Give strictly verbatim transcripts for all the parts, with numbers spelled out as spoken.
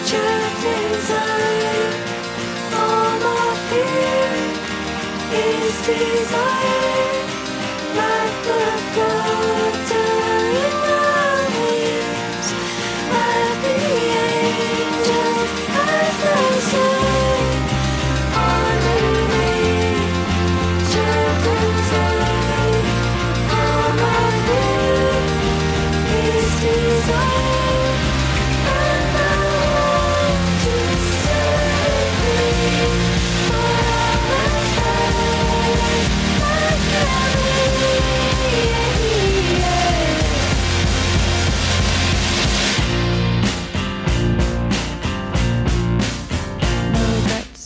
trapped inside. All my fear is desire, like the fluttering of wings, like the angels as they sing. Honor me, trapped inside. All my fear is desire, and I want to set free. For all the stars like No regrets.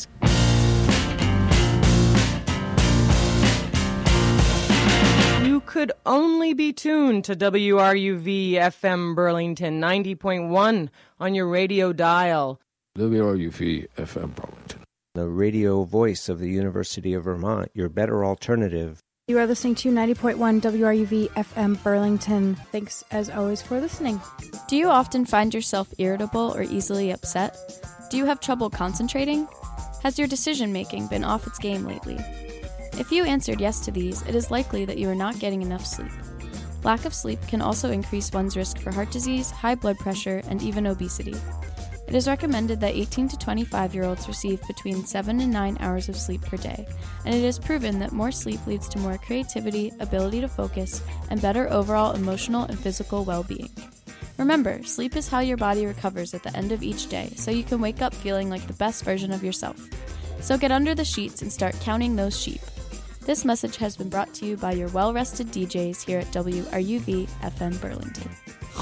You could only be tuned to W R U V F M Burlington ninety point one on your radio dial. W R U V F M Burlington. The radio voice of the University of Vermont, your better alternative. You are listening to ninety point one W R U V F M Burlington. Thanks, as always, for listening. Do you often find yourself irritable or easily upset? Do you have trouble concentrating? Has your decision-making been off its game lately? If you answered yes to these, it is likely that you are not getting enough sleep. Lack of sleep can also increase one's risk for heart disease, high blood pressure, and even obesity. It is recommended that eighteen to twenty-five-year-olds receive between seven and nine hours of sleep per day, and it is proven that more sleep leads to more creativity, ability to focus, and better overall emotional and physical well-being. Remember, sleep is how your body recovers at the end of each day, so you can wake up feeling like the best version of yourself. So get under the sheets and start counting those sheep. This message has been brought to you by your well-rested D Js here at W R U V F M Burlington.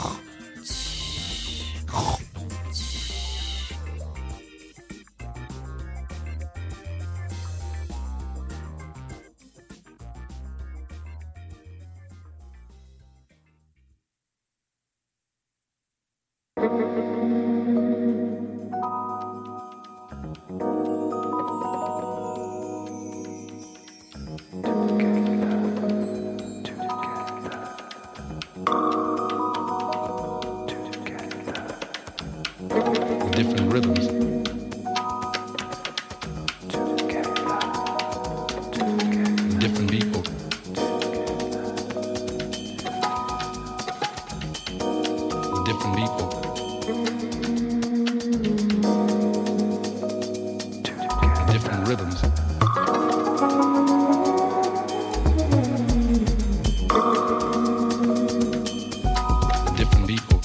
Different rhythms. Different people. Different people. Different rhythms. Different people.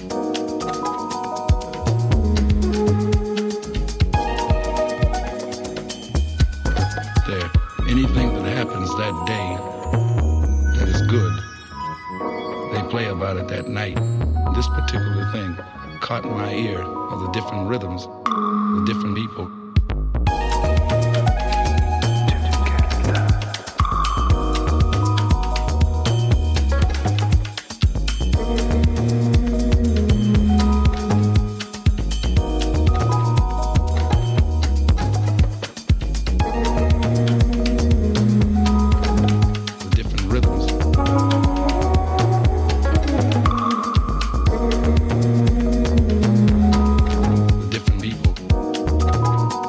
There, anything that happens that day that is good, they play about it that night. This particular thing caught my ear of the different rhythms, the different people. Different people.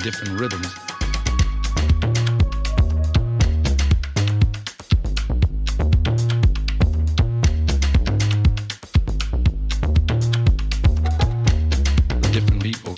different rhythms. Different people.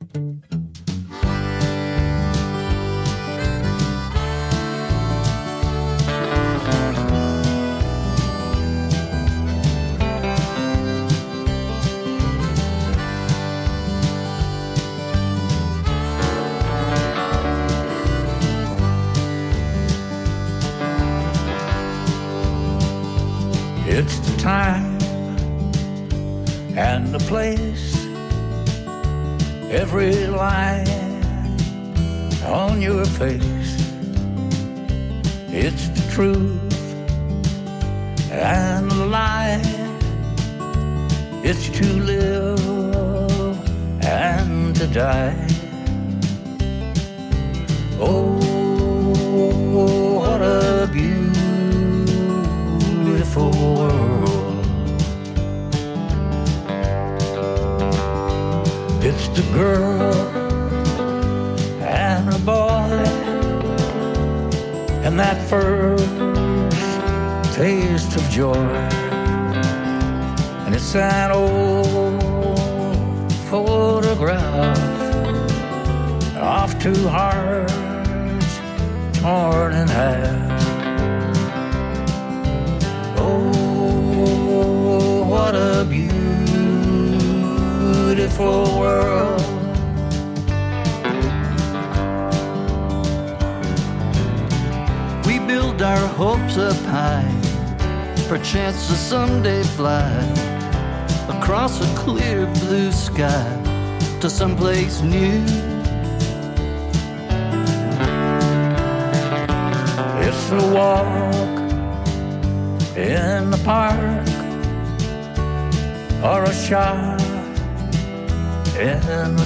It's the time and the place, every line on your face. It's the truth and the lie. It's to live and to die. Oh, what a beautiful world. It's the girl and a boy, and that first taste of joy. And it's that old photograph of two hearts torn in half. Oh, what a beautiful world. We build our hopes up high, perchance to someday fly across a clear blue sky to someplace new. It's a walk in the park, or a shot in the